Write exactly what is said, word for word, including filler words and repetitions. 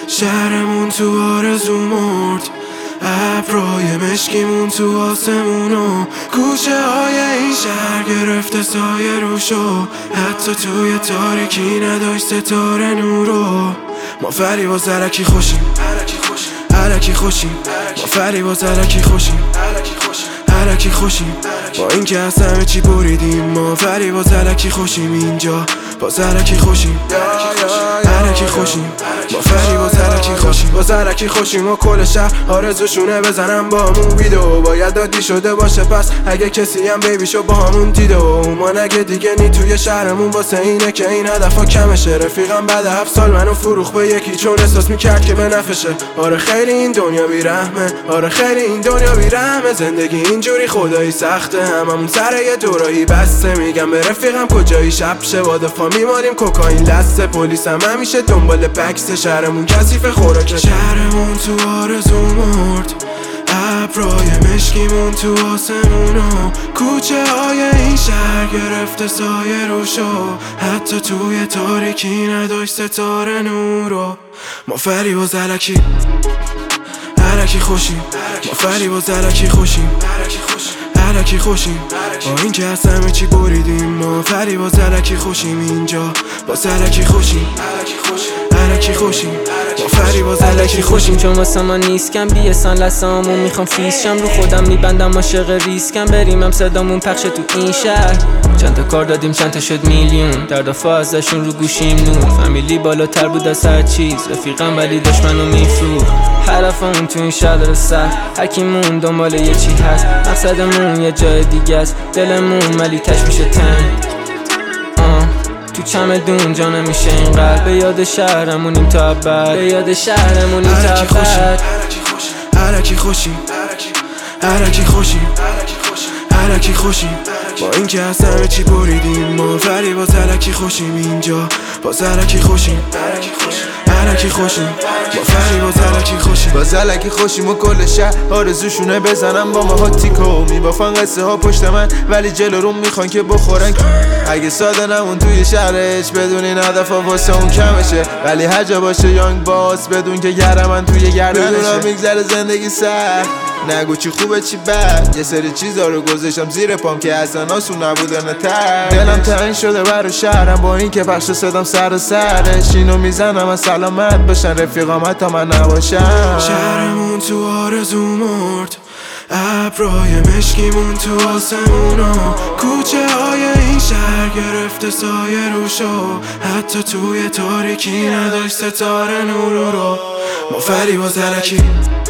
شهرمون تو آرزو مرد، ابرای مشکیمون تو آسمونو، کوچه های این شهر گرفته سایه روشو، حتی توی تاریکی نداشت ستاره نورو. ما فریبا زرکی خوشیم، علکی خوشیم، ما فریبا زرکی خوشیم، علکی خوشیم، با اینکه از همه چی بریدیم. ما فریبا زرکی خوشیم، اینجا با زرکی خوشیم، علکی خوشیم، ما فریبا زرکی خوشیم، با زرکی خوشیم. و کل شهر آرزوشونه بزنم با همون ویدو، باید دادی شده باشه پس اگه کسی هم بیبیشو با همون دیده. و ما نگه دیگه نی توی شهرمون، واسه اینه که این هدفا کمشه. رفیقم بعد هفت سال منو فروخ به یکی چون احساس میکرد که به نفشه. آره خیلی این دنیا بیرحمه، آره خیلی این دنیا بیرحمه، زندگی اینجوری خدایی سخته، هممون سر یه دورایی بسته. میگم به رفیقم کجایی، شب شه با دفا میماریم کوکائین لسته، پلیس هم همیشه دنبال بکس. شهرمون کثیف خوراکه، شهرمون تو آرزو مرد، ابرای مشکیمون تو آسمونو، کوچه های این شهر گرفته سایه روشو، حتی توی تاریکی نداشت ستاره نورو. ما فریبا زرکی، علکی خوشیم، ما فریبا زرکی خوشیم، علکی خوشیم، با اینکه از همه چی بریدیم. ما فریبا زرکی خوشیم، اینجا با زرکی خوشیم، علکی خوشیم، ما فریبا زرکی خوشیم. چون واسه ما نیستم بیسان لسامون میخوام فیسشم، رو خودم میبندم عاشق ریسکم، بریمم صدامون پخشه تو این شهر. چند تا کار دادیم چند تا شد میلیون، درد و فازشون رو گوشیم نور، فامیلی بالاتر بود از هر چیز، رفیقم ولی داشت منو میفروخت. حرفمون تو این شهر داره سخت، هرکیمون دنبال یه چی هست، مقصدمون یه جای دیگه است، دلمون ولی تش میشه تنگ. تو چمدون جا نمیشه اینقدر، به یاد شهرمونیم تا ابد، به یاد شهرمونیم تا ابد. علکی خوشیم، علکی خوشیم، علکی خوشیم، با اینکه از همه چی بریدیم. ما فریبا زرکی خوشیم، اینجا با زرکی خوشیم، علکی خوشیم، با فریبا زرکی خوشیم، با زرکی خوشیم. و کل شهر آرزوشونه بزنم با ما تیکو، میبافن قصه ها پشت من ولی جلو روم میخوان که بخورن. اگه ساده نمون توی شهرش، بدون این هدف ها واسه اون کمشه، ولی هر جا باشه یانگ باس، بدون که گره من توی گردنشه. بدونم میگذره زندگی سر، نگو چی خوبه چی بد، یه سری چیزا رو گذاشتم زیر پام که اصلا آسون نبودن تر. دلم تنگ شده برای شهرم، با این که پخش صدام سر و سرش، اینو میزنم از سلامت باشن رفیقام حتی من نباشم. شهرمون تو آرزو مرد، ابرای مشکیمون تو آسمونو، کوچه های این شهر گرفته سایه روشو، حتی توی تاریکی نداشت ستاره نورو رو. ما فریبا زرکی،